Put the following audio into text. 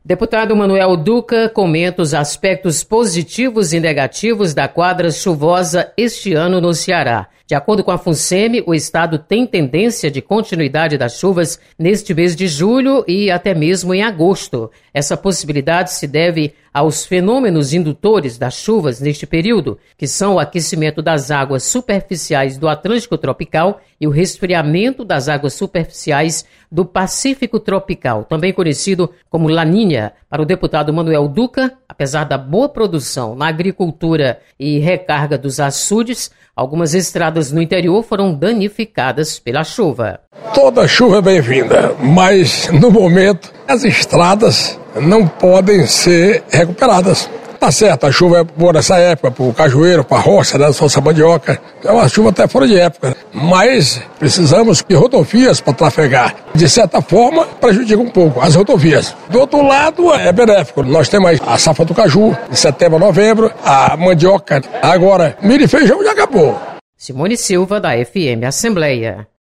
Deputado Manuel Duca comenta os aspectos positivos e negativos da quadra chuvosa este ano no Ceará. De acordo com a FUNSEMI, o estado tem tendência de continuidade das chuvas neste mês de julho e até mesmo em agosto. Essa possibilidade se deve aos fenômenos indutores das chuvas neste período, que são o aquecimento das águas superficiais do Atlântico Tropical e o resfriamento das águas superficiais do Pacífico Tropical, também conhecido como Laninha. Para o deputado Manuel Duca, apesar da boa produção na agricultura e recarga dos açudes, algumas estradas no interior foram danificadas pela chuva. Toda chuva é bem-vinda, mas no momento as estradas não podem ser recuperadas. Tá certo, a chuva é boa nessa época, para o cajueiro, para a roça, né, só essa mandioca. É uma chuva até fora de época, mas precisamos de rodovias para trafegar. De certa forma, prejudica um pouco as rodovias. Do outro lado, é benéfico. Nós temos a safra do caju, de setembro a novembro, a mandioca. Agora, milho e feijão já acabou. Simone Silva, da FM Assembleia.